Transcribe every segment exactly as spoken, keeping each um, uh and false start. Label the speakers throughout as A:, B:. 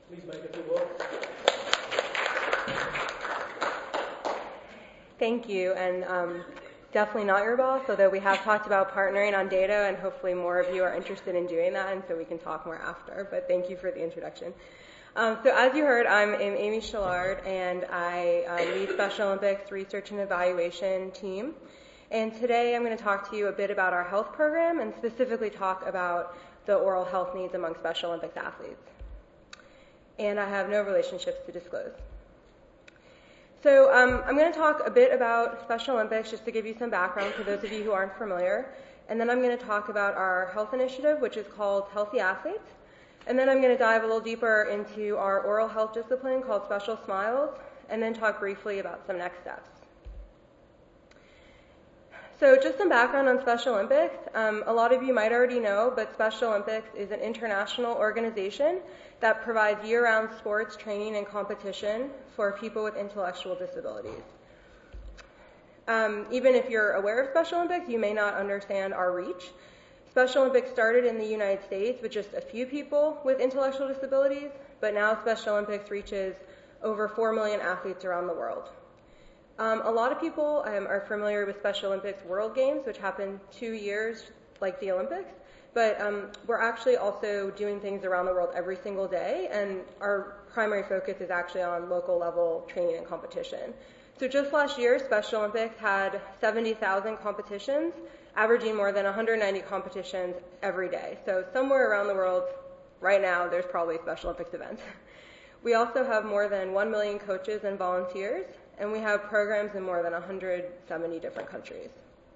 A: Please make it to work.
B: Thank you, and um, definitely not your boss, although we have talked about partnering on data, and hopefully more of you are interested in doing that, and so we can talk more after, but thank you for the introduction. Um, so as you heard, I'm Amy Shillard, and I uh, lead Special Olympics Research and Evaluation team. And today I'm going to talk to you a bit about our health program, and specifically talk about the oral health needs among Special Olympics athletes. And I have no relationships to disclose. So um, I'm going to talk a bit about Special Olympics, just to give you some background for those of you who aren't familiar. And then I'm going to talk about our health initiative, which is called Healthy Athletes. And then I'm going to dive a little deeper into our oral health discipline called Special Smiles, and then talk briefly about some next steps. So just some background on Special Olympics. Um, a lot of you might already know, but Special Olympics is an international organization that provides year-round sports training and competition for people with intellectual disabilities. Um, even if you're aware of Special Olympics, you may not understand our reach. Special Olympics started in the United States with just a few people with intellectual disabilities, but now Special Olympics reaches over four million athletes around the world. Um, a lot of people um, are familiar with Special Olympics World Games, which happen two years like the Olympics, but um, we're actually also doing things around the world every single day, and our primary focus is actually on local level training and competition. So just last year, Special Olympics had seventy thousand competitions, averaging more than one hundred ninety competitions every day. So somewhere around the world right now, there's probably a Special Olympics event. We also have more than one million coaches and volunteers, and we have programs in more than one hundred seventy different countries.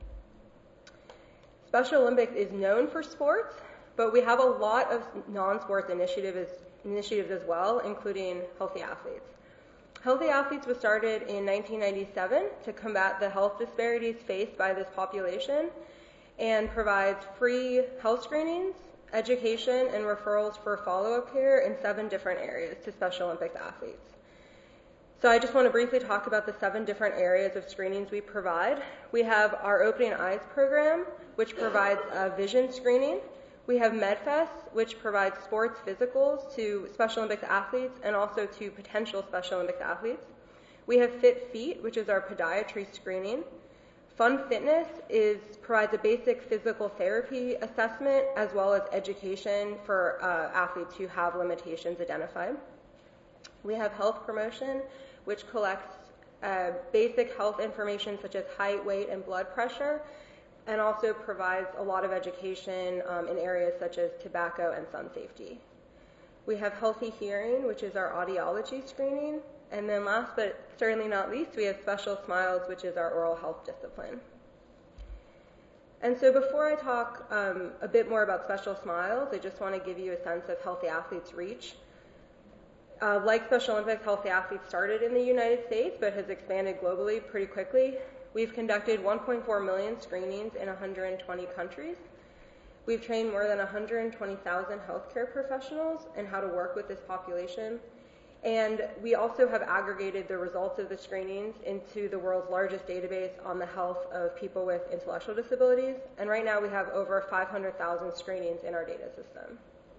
B: Special Olympics is known for sports, but we have a lot of non-sports initiatives, initiatives as well, including Healthy Athletes. Healthy Athletes was started in nineteen ninety-seven to combat the health disparities faced by this population and provides free health screenings, education, and referrals for follow-up care in seven different areas to Special Olympics athletes. So I just want to briefly talk about the seven different areas of screenings we provide. We have our Opening Eyes program, which provides a vision screening. We have MedFest, which provides sports physicals to Special Olympics athletes and also to potential Special Olympics athletes. We have Fit Feet, which is our podiatry screening. Fun Fitness is, provides a basic physical therapy assessment as well as education for uh, athletes who have limitations identified. We have Health Promotion, which collects uh, basic health information such as height, weight, and blood pressure, and also provides a lot of education um, in areas such as tobacco and sun safety. We have Healthy Hearing, which is our audiology screening. And then last but certainly not least, we have Special Smiles, which is our oral health discipline. And so before I talk um, a bit more about Special Smiles, I just want to give you a sense of Healthy Athletes' reach. Uh, like Special Olympics, Healthy Athletes started in the United States, but has expanded globally pretty quickly. We've conducted one point four million screenings in one hundred twenty countries. We've trained more than one hundred twenty thousand healthcare professionals in how to work with this population. And we also have aggregated the results of the screenings into the world's largest database on the health of people with intellectual disabilities. And right now we have over five hundred thousand screenings in our data system.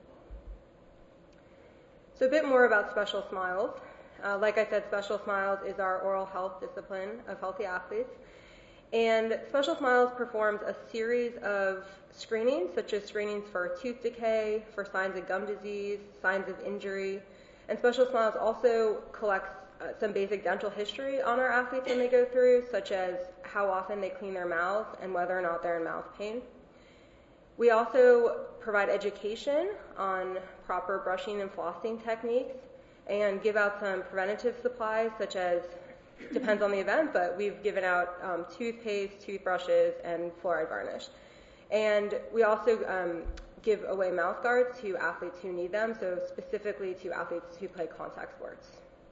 B: So a bit more about Special Smiles. Uh, like I said, Special Smiles is our oral health discipline of Healthy Athletes. And Special Smiles performs a series of screenings, such as screenings for tooth decay, for signs of gum disease, signs of injury. And Special Smiles also collects uh, some basic dental history on our athletes when they go through, such as how often they clean their mouths and whether or not they're in mouth pain. We also provide education on proper brushing and flossing techniques and give out some preventative supplies, such as, depends on the event, but we've given out um, toothpaste, toothbrushes, and fluoride varnish. And we also um, give away mouth guards to athletes who need them, so specifically to athletes who play contact sports.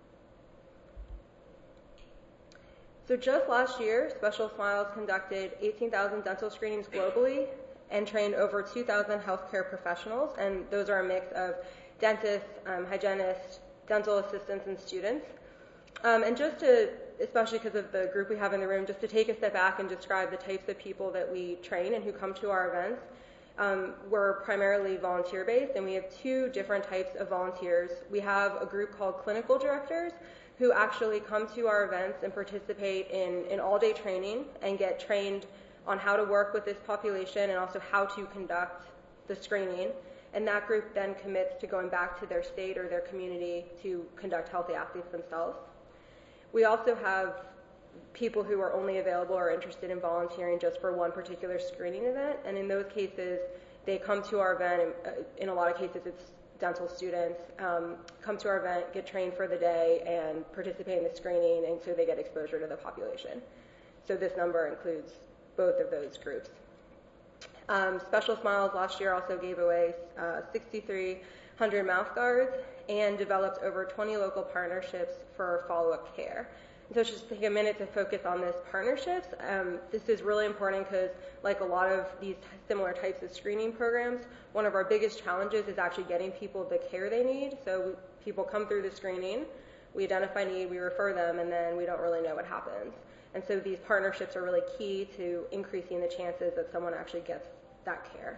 B: So just last year, Special Smiles conducted eighteen thousand dental screenings globally and trained over two thousand healthcare professionals, and those are a mix of dentists, um, hygienists, dental assistants, and students. Um, and just to, especially because of the group we have in the room, just to take a step back and describe the types of people that we train and who come to our events. Um, we're primarily volunteer-based, and we have two different types of volunteers. We have a group called clinical directors who actually come to our events and participate in an all-day training and get trained on how to work with this population and also how to conduct the screening. And that group then commits to going back to their state or their community to conduct healthy athletes themselves. We also have people who are only available or interested in volunteering just for one particular screening event, and in those cases, they come to our event, and in a lot of cases it's dental students, um, come to our event, get trained for the day, and participate in the screening, and so they get exposure to the population. So this number includes both of those groups. Um, Special Smiles last year also gave away uh, sixty-three hundred mouth guards and developed over twenty local partnerships for follow-up care. So let's just take a minute to focus on this partnerships. Um, this is really important because, like a lot of these similar types of screening programs, one of our biggest challenges is actually getting people the care they need. So people come through the screening, we identify need, we refer them, and then we don't really know what happens. And so these partnerships are really key to increasing the chances that someone actually gets that care.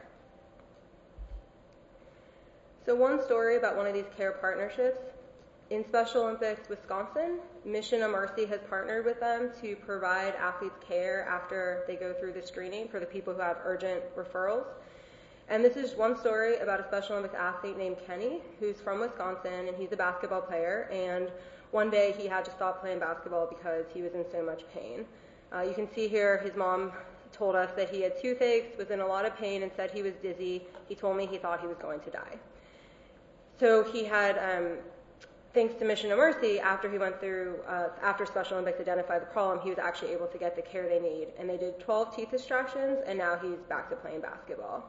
B: So one story about one of these care partnerships. In Special Olympics Wisconsin, Mission of Mercy has partnered with them to provide athletes care after they go through the screening for the people who have urgent referrals. And this is one story about a Special Olympics athlete named Kenny, who's from Wisconsin, and he's a basketball player. And one day he had to stop playing basketball because he was in so much pain. Uh, you can see here his mom told us that he had toothaches, was in a lot of pain, and said he was dizzy. He told me he thought he was going to die. So he had... Um, Thanks to Mission of Mercy, after he went through, uh, after Special Olympics identified the problem, he was actually able to get the care they need. And they did twelve teeth extractions, and now he's back to playing basketball.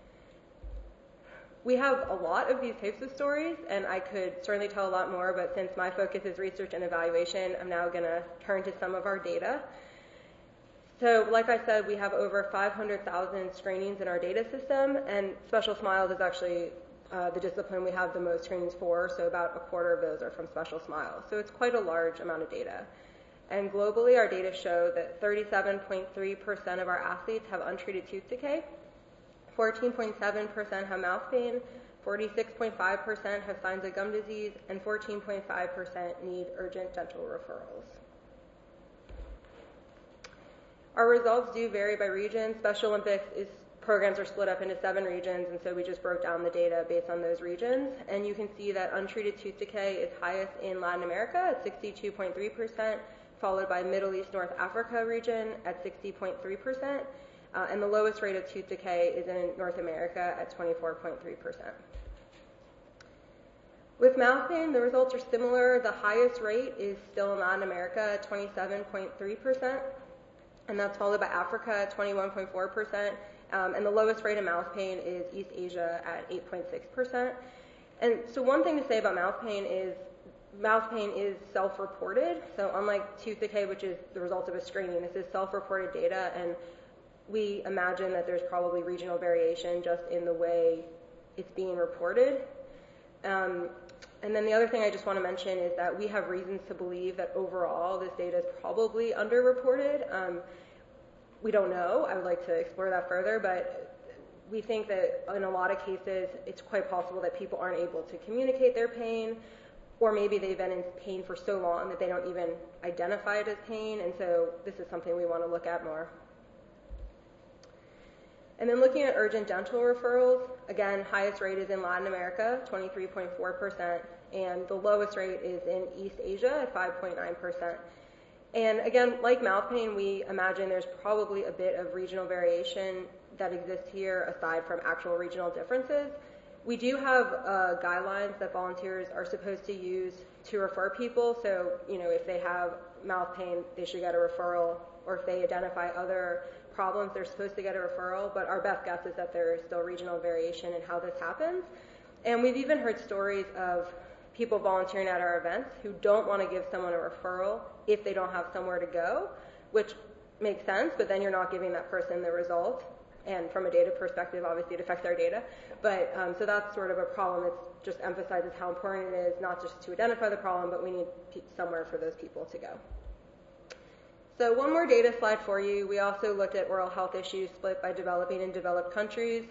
B: We have a lot of these types of stories, and I could certainly tell a lot more, but since my focus is research and evaluation, I'm now going to turn to some of our data. So, like I said, we have over five hundred thousand screenings in our data system, and Special Smiles is actually Uh, the discipline we have the most screenings for, so about a quarter of those are from Special Smiles. So it's quite a large amount of data. And globally, our data show that thirty-seven point three percent of our athletes have untreated tooth decay, fourteen point seven percent have mouth pain, forty-six point five percent have signs of gum disease, and fourteen point five percent need urgent dental referrals. Our results do vary by region. Special Olympics is programs are split up into seven regions, and so we just broke down the data based on those regions. And you can see that untreated tooth decay is highest in Latin America at sixty-two point three percent, followed by Middle East North Africa region at sixty point three percent, uh, and the lowest rate of tooth decay is in North America at twenty-four point three percent. With mouth pain, the results are similar. The highest rate is still in Latin America at twenty-seven point three percent, and that's followed by Africa at twenty-one point four percent. Um, and the lowest rate of mouth pain is East Asia at eight point six percent. And so one thing to say about mouth pain is mouth pain is self-reported. So unlike tooth decay, which is the result of a screening, this is self-reported data, and we imagine that there's probably regional variation just in the way it's being reported. Um, and then the other thing I just want to mention is that we have reasons to believe that overall this data is probably underreported. Um, We don't know. I would like to explore that further, but we think that in a lot of cases, it's quite possible that people aren't able to communicate their pain, or maybe they've been in pain for so long that they don't even identify it as pain, and so this is something we want to look at more. And then looking at urgent dental referrals, again, highest rate is in Latin America, twenty-three point four percent, and the lowest rate is in East Asia at five point nine percent. And again, like mouth pain, we imagine there's probably a bit of regional variation that exists here aside from actual regional differences. We do have uh, guidelines that volunteers are supposed to use to refer people. So, you know, if they have mouth pain, they should get a referral, or if they identify other problems, they're supposed to get a referral. But our best guess is that there is still regional variation in how this happens. And we've even heard stories of people volunteering at our events who don't want to give someone a referral if they don't have somewhere to go, which makes sense, but then you're not giving that person the result. And from a data perspective, obviously it affects our data. But um, so that's sort of a problem. It just emphasizes how important it is not just to identify the problem, but we need somewhere for those people to go. So one more data slide for you. We also looked at oral health issues split by developing and developed countries.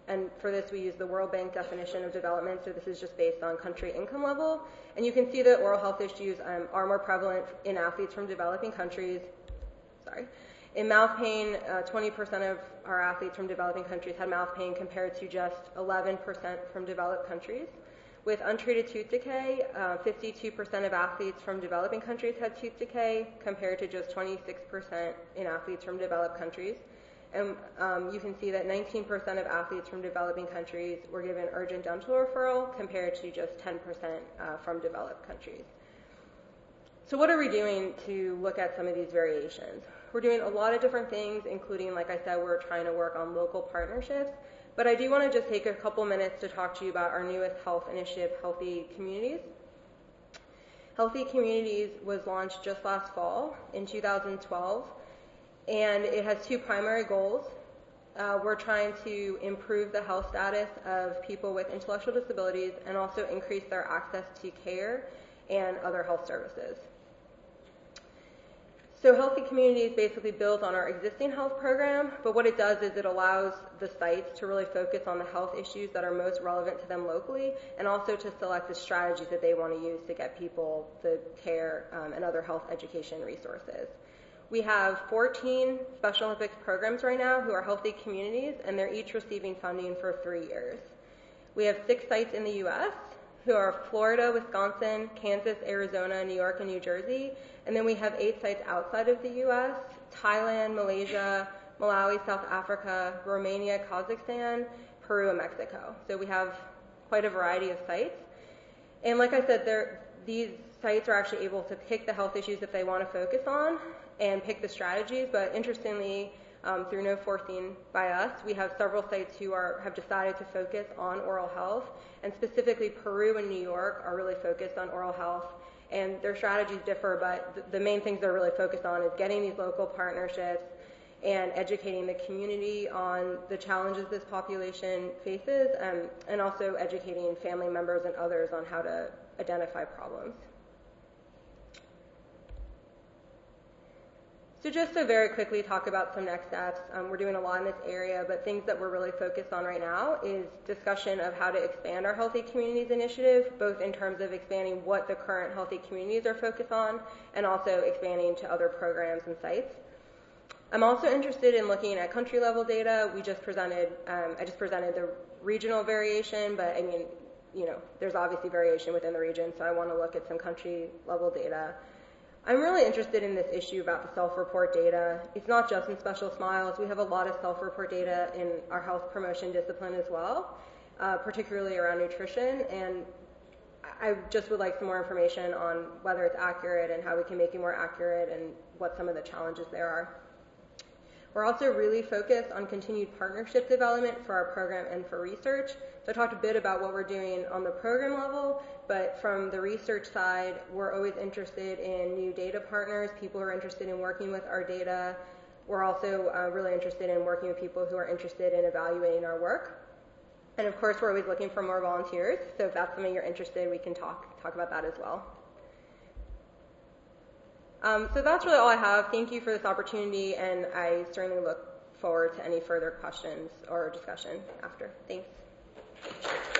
B: And for this, we use the World Bank definition of development, so this is just based on country income level. And you can see that oral health issues um, are more prevalent in athletes from developing countries. Sorry. In mouth pain, uh, twenty percent of our athletes from developing countries had mouth pain compared to just eleven percent from developed countries. With untreated tooth decay, uh, fifty-two percent of athletes from developing countries had tooth decay compared to just twenty-six percent in athletes from developed countries. And um, you can see that nineteen percent of athletes from developing countries were given urgent dental referral compared to just ten percent uh, from developed countries. So what are we doing to look at some of these variations? We're doing a lot of different things, including, like I said, we're trying to work on local partnerships. But I do want to just take a couple minutes to talk to you about our newest health initiative, Healthy Communities. Healthy Communities was launched just last fall in two thousand twelve. And it has two primary goals. Uh, we're trying to improve the health status of people with intellectual disabilities and also increase their access to care and other health services. So Healthy Communities basically builds on our existing health program, but what it does is it allows the sites to really focus on the health issues that are most relevant to them locally, and also to select the strategies that they want to use to get people the care um, and other health education resources. We have fourteen Special Olympics programs right now who are healthy communities, and they're each receiving funding for three years. We have six sites in the U S who are Florida, Wisconsin, Kansas, Arizona, New York, and New Jersey. And then we have eight sites outside of the U S, Thailand, Malaysia, Malawi, South Africa, Romania, Kazakhstan, Peru, and Mexico. So we have quite a variety of sites. And like I said, these sites are actually able to pick the health issues that they want to focus on and pick the strategies, but interestingly, um, through no forcing by us, we have several sites who are have decided to focus on oral health, and specifically Peru and New York are really focused on oral health, and their strategies differ, but th- the main things they're really focused on is getting these local partnerships and educating the community on the challenges this population faces, um, and also educating family members and others on how to identify problems. So just to very quickly talk about some next steps, um, we're doing a lot in this area, but things that we're really focused on right now is discussion of how to expand our Healthy Communities initiative, both in terms of expanding what the current Healthy Communities are focused on, and also expanding to other programs and sites. I'm also interested in looking at country level data. We just presented, um, I just presented the regional variation, but I mean, you know, there's obviously variation within the region, so I want to look at some country level data. I'm really interested in this issue about the self-report data. It's not just in Special Smiles. We have a lot of self-report data in our health promotion discipline as well, uh, particularly around nutrition. And I just would like some more information on whether it's accurate and how we can make it more accurate and what some of the challenges there are. We're also really focused on continued partnership development for our program and for research. So I talked a bit about what we're doing on the program level, but from the research side, we're always interested in new data partners, people who are interested in working with our data. We're also uh, really interested in working with people who are interested in evaluating our work. And of course, we're always looking for more volunteers. So if that's something you're interested in, we can talk, talk about that as well. Um, so that's really all I have. Thank you for this opportunity, and I certainly look forward to any further questions or discussion after. Thanks.